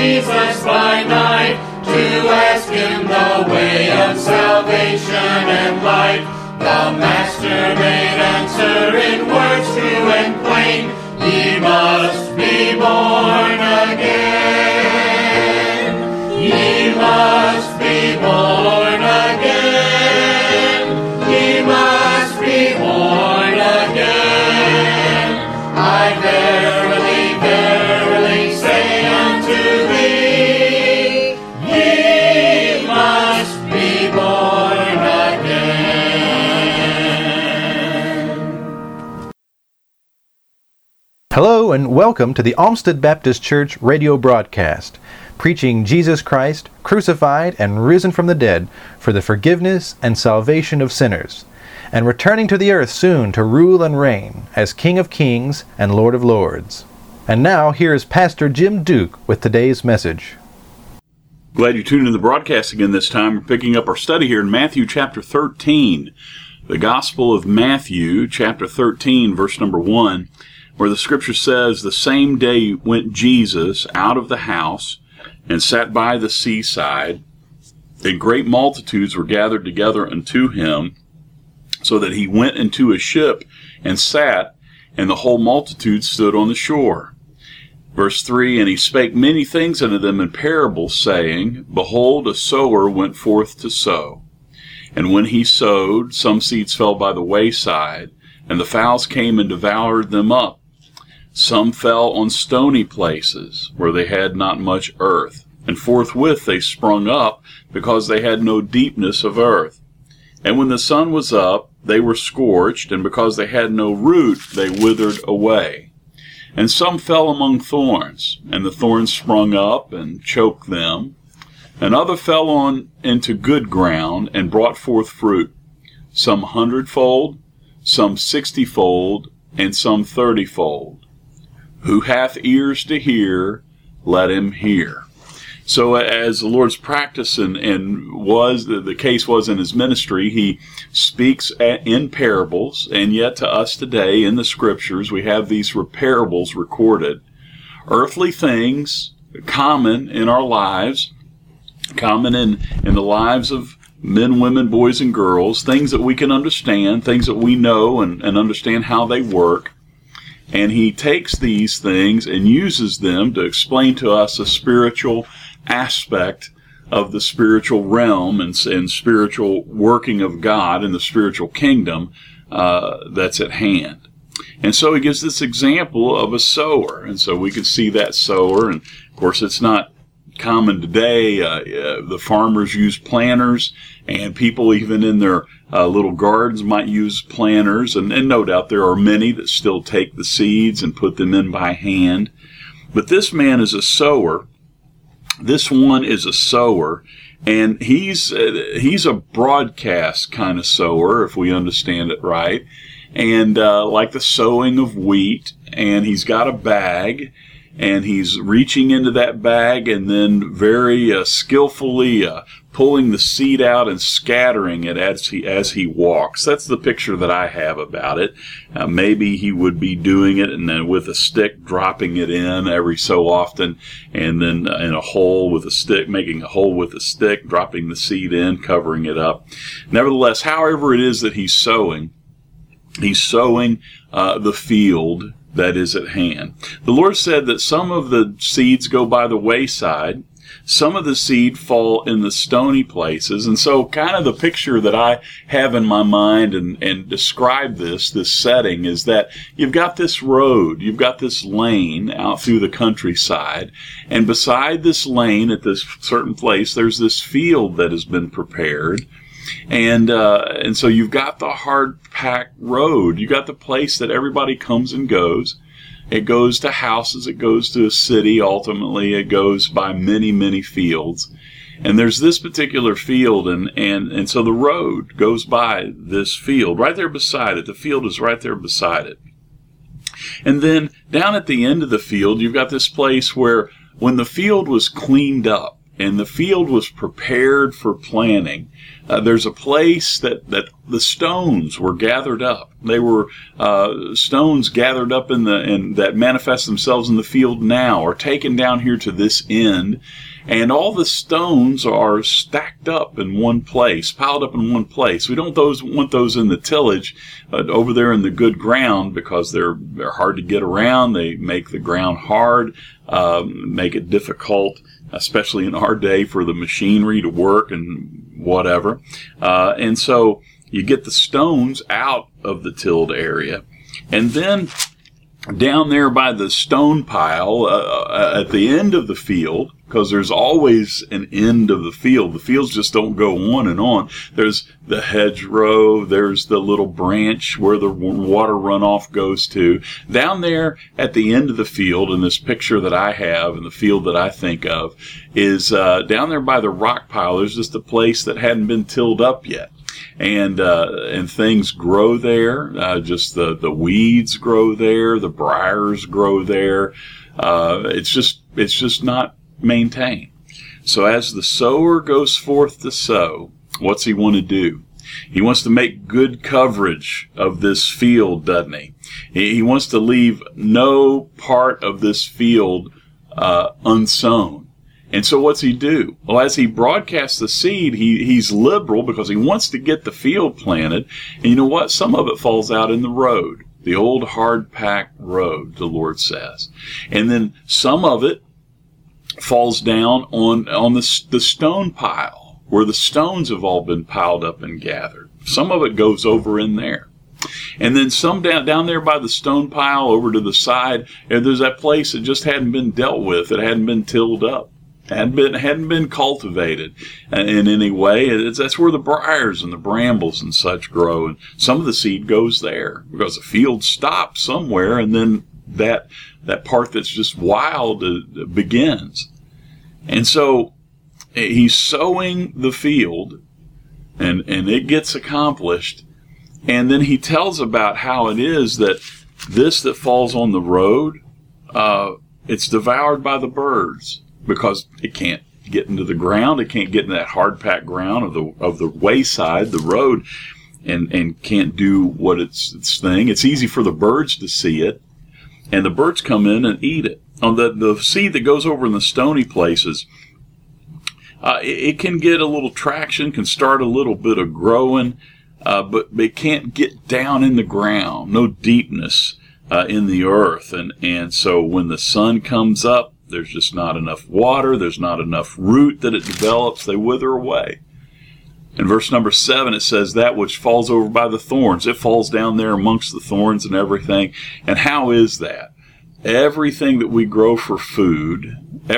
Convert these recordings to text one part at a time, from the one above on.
Jesus by night, to ask him the way of salvation and light. The Master made answer in words true and plain, ye must be born again. Ye must be born again. Ye must be born again. I verily, verily say unto thee, ye must be born again. Hello and welcome to the Olmsted Baptist Church radio broadcast, preaching Jesus Christ, crucified and risen from the dead for the forgiveness and salvation of sinners, and returning to the earth soon to rule and reign as King of Kings and Lord of Lords. And now, here is Pastor Jim Duke with today's message. Glad you tuned in the broadcast again this time. We're picking up our study here in Matthew chapter 13, the Gospel of Matthew chapter 13, verse number 1, where the scripture says, "The same day went Jesus out of the house and sat by the seaside, and great multitudes were gathered together unto him, so that he went into a ship and sat, and the whole multitude stood on the shore." Verse 3, "And he spake many things unto them in parables, saying, Behold, a sower went forth to sow. And when he sowed, some seeds fell by the wayside, and the fowls came and devoured them up. Some fell on stony places, where they had not much earth, and forthwith they sprung up, because they had no deepness of earth. And when the sun was up, they were scorched, and because they had no root, they withered away. And some fell among thorns, and the thorns sprung up and choked them. And other fell on into good ground, and brought forth fruit, some 100-fold, some 60-fold, and some 30-fold. Who hath ears to hear, let him hear." So as the Lord's practice and was the case was in his ministry, he speaks in parables, and yet to us today in the scriptures we have these parables recorded. Earthly things common in our lives, common in the lives of men, women, boys, and girls, things that we can understand, things that we know and understand how they work. And he takes these things and uses them to explain to us a spiritual aspect of the spiritual realm and spiritual working of God in the spiritual kingdom that's at hand. And so he gives this example of a sower. And so we can see that sower. And of course, it's not common today. The farmers use planters, and people even in their little gardens might use planters. And no doubt there are many that still take the seeds and put them in by hand. But this man is a sower. This one is a sower, and he's a broadcast kind of sower, if we understand it right. And like the sowing of wheat, and he's got a bag, and he's reaching into that bag and then very skillfully pulling the seed out and scattering it as he walks. That's the picture that I have about it. Maybe he would be doing it and then with a stick dropping it in every so often, and then in a hole with a stick, making a hole with a stick, dropping the seed in, covering it up. Nevertheless, however it is that he's sowing the field that is at hand. The Lord said that some of the seeds go by the wayside, some of the seed fall in the stony places. And so kind of the picture that I have in my mind and describe this setting is that you've got this road, you've got this lane out through the countryside, and beside this lane at this certain place, there's this field that has been prepared. And so you've got the hard-packed road. You've got the place that everybody comes and goes. It goes to houses. It goes to a city. Ultimately, it goes by many, many fields. And there's this particular field, and so the road goes by this field right there beside it. The field is right there beside it. And then down at the end of the field, you've got this place where when the field was cleaned up and the field was prepared for planting, there's a place that the stones were gathered up. They were stones gathered up and that manifest themselves in the field now, are taken down here to this end, and all the stones are stacked up in one place, piled up in one place. We don't want those in the tillage over there in the good ground, because they're hard to get around. They make the ground hard, make it difficult, especially in our day, for the machinery to work and whatever. And so you get the stones out of the tilled area. And then down there by the stone pile at the end of the field, because there's always an end of the field. The fields just don't go on and on. There's the hedgerow. There's the little branch where the water runoff goes to. Down there at the end of the field, in this picture that I have, in the field that I think of, is down there by the rock pile. There's just a place that hadn't been tilled up yet. And things grow there. Just the weeds grow there. The briars grow there. It's just not maintained. So as the sower goes forth to sow, what's he want to do? He wants to make good coverage of this field, doesn't he? He wants to leave no part of this field unsown. And so what's he do? Well, as he broadcasts the seed, he's liberal, because he wants to get the field planted. And you know what? Some of it falls out in the road, the old hard-packed road, the Lord says. And then some of it falls down on the stone pile, where the stones have all been piled up and gathered. Some of it goes over in there. And then some down there by the stone pile over to the side, there's that place that just hadn't been dealt with. It hadn't been tilled up. Hadn't been cultivated in any way. That's where the briars and the brambles and such grow. And some of the seed goes there, because the field stops somewhere, and then that part that's just wild begins. And so he's sowing the field, and it gets accomplished. And then he tells about how it is that this that falls on the road, it's devoured by the birds, because it can't get into the ground. It can't get in that hard-packed ground of the wayside, the road, and can't do what its thing. It's easy for the birds to see it, and the birds come in and eat it. On the seed that goes over in the stony places, it can get a little traction, can start a little bit of growing, but it can't get down in the ground, no deepness in the earth. And so when the sun comes up, there's just not enough water, there's not enough root that it develops, they wither away. In verse number 7, it says, that which falls over by the thorns, it falls down there amongst the thorns and everything. And how is that? Everything that we grow for food,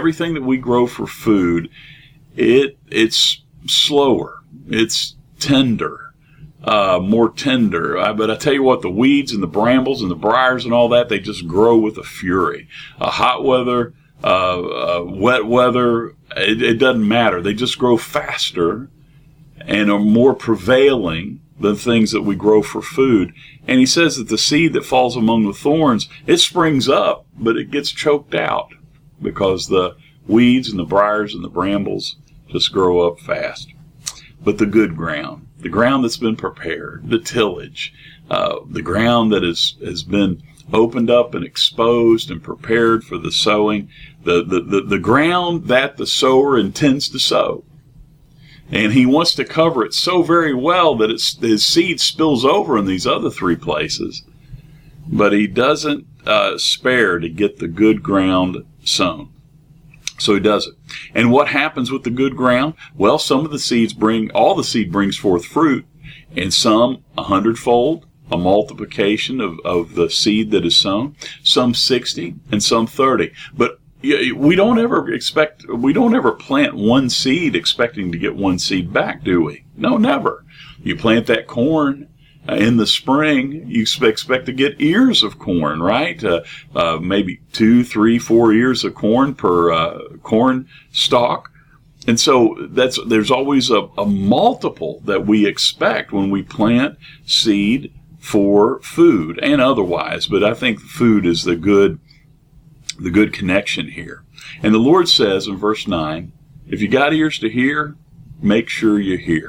it's slower, it's tender, more tender. But I tell you what, the weeds and the brambles and the briars and all that, they just grow with a fury. Hot weather, wet weather, it doesn't matter. They just grow faster and are more prevailing than things that we grow for food. And he says that the seed that falls among the thorns, it springs up, but it gets choked out, because the weeds and the briars and the brambles just grow up fast. But the good ground, the ground that's been prepared, the tillage, the ground that has been opened up and exposed and prepared for the sowing, the ground that the sower intends to sow. And he wants to cover it so very well that his seed spills over in these other three places. But he doesn't spare to get the good ground sown. So he does it. And what happens with the good ground? Well, all the seed brings forth fruit, and some 100-fold, a multiplication of the seed that is sown, some 60, and some 30. But we don't ever plant one seed expecting to get one seed back, do we? No, never. You plant that corn in the spring, you expect to get ears of corn, right? Maybe 2, 3, 4 ears of corn per corn stalk. And so there's always a multiple that we expect when we plant seed for food and otherwise. But I think food is the good connection here. And the Lord says in verse 9, if you got ears to hear, make sure you hear.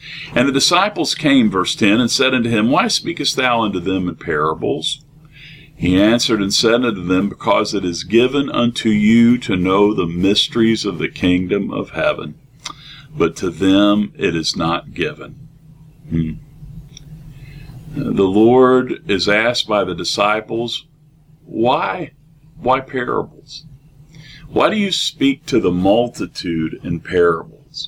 And the disciples came, verse 10, and said unto him, Why speakest thou unto them in parables? He answered and said unto them, Because it is given unto you to know the mysteries of the kingdom of heaven, but to them it is not given. The Lord is asked by the disciples, Why parables? Why do you speak to the multitude in parables?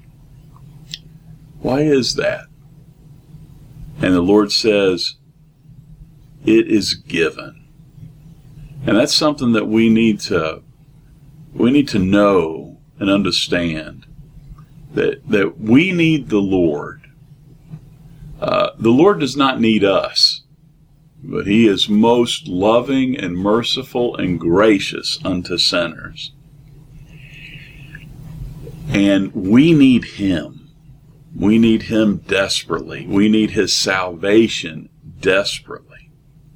Why is that? And the Lord says, it is given. And that's something that we need to know and understand, that we need the Lord. The Lord does not need us, but He is most loving and merciful and gracious unto sinners. And we need Him. We need Him desperately. We need His salvation desperately.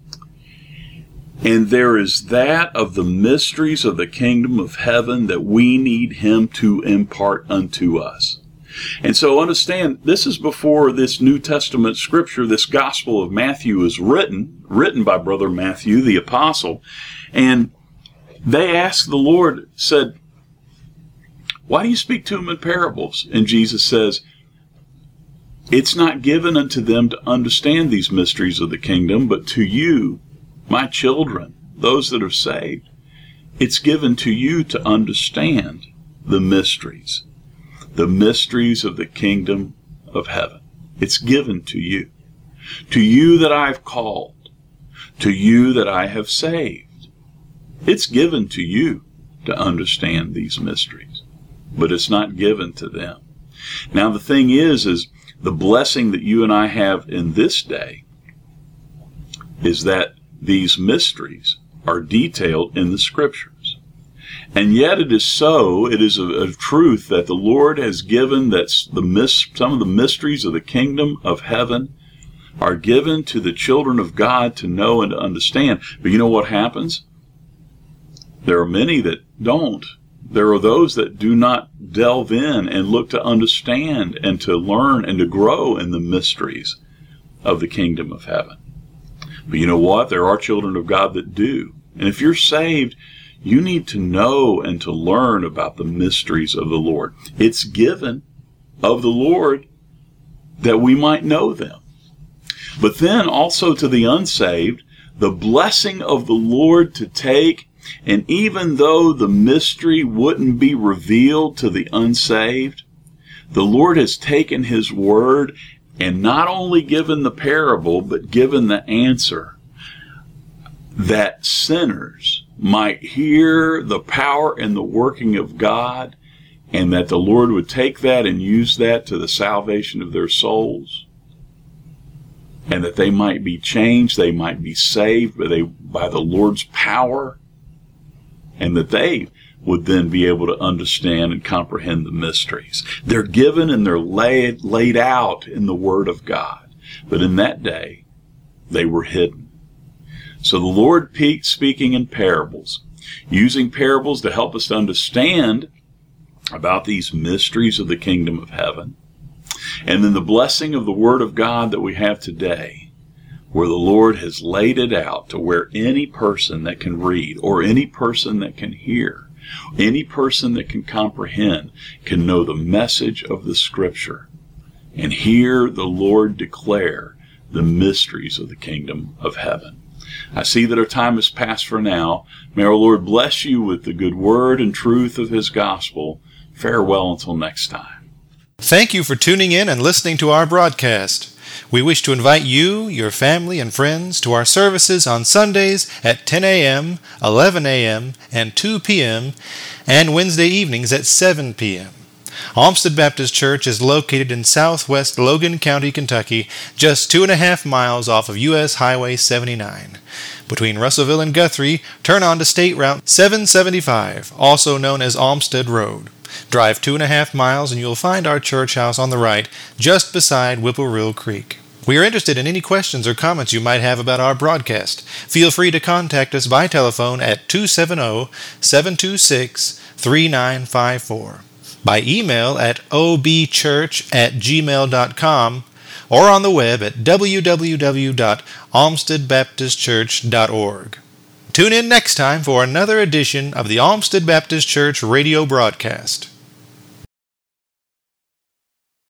And there is that of the mysteries of the kingdom of heaven that we need Him to impart unto us. And so understand, this is before this New Testament scripture, this Gospel of Matthew is written by Brother Matthew, the apostle. And they asked the Lord, said, why do you speak to them in parables? And Jesus says, it's not given unto them to understand these mysteries of the kingdom, but to you, my children, those that are saved, it's given to you to understand the mysteries of the kingdom of heaven. It's given to you that I've called, to you that I have saved. It's given to you to understand these mysteries, but it's not given to them. Now the thing is the blessing that you and I have in this day is that these mysteries are detailed in the scriptures. And yet it is so, it is a truth that the Lord has given, that some of the mysteries of the kingdom of heaven are given to the children of God to know and to understand. But you know what happens? There are many that don't. There are those that do not delve in and look to understand and to learn and to grow in the mysteries of the kingdom of heaven. But you know what? There are children of God that do. And if you're saved, you need to know and to learn about the mysteries of the Lord. It's given of the Lord that we might know them. But then also to the unsaved, the blessing of the Lord to take, and even though the mystery wouldn't be revealed to the unsaved, the Lord has taken His word and not only given the parable, but given the answer, that sinners might hear the power and the working of God, and that the Lord would take that and use that to the salvation of their souls, and that they might be changed, they might be saved by the Lord's power, and that they would then be able to understand and comprehend the mysteries. They're given and they're laid out in the Word of God. But in that day, they were hidden. So the Lord speaking in parables, using parables to help us to understand about these mysteries of the kingdom of heaven. And then the blessing of the Word of God that we have today, where the Lord has laid it out to where any person that can read, or any person that can hear, any person that can comprehend, can know the message of the Scripture and hear the Lord declare the mysteries of the kingdom of heaven. I see that our time has passed for now. May our Lord bless you with the good word and truth of His gospel. Farewell until next time. Thank you for tuning in and listening to our broadcast. We wish to invite you, your family, and friends to our services on Sundays at 10 a.m., 11 a.m., and 2 p.m., and Wednesday evenings at 7 p.m. Olmsted Baptist Church is located in southwest Logan County, Kentucky, just 2.5 miles off of U.S. Highway 79. Between Russellville and Guthrie, turn on to State Route 775, also known as Olmsted Road. Drive 2.5 miles and you'll find our church house on the right, just beside Whippoorwill Creek. We are interested in any questions or comments you might have about our broadcast. Feel free to contact us by telephone at 270-726-3954. by email at obchurch@gmail.com, or on the web at www.olmstedbaptistchurch.org. Tune in next time for another edition of the Olmsted Baptist Church radio broadcast.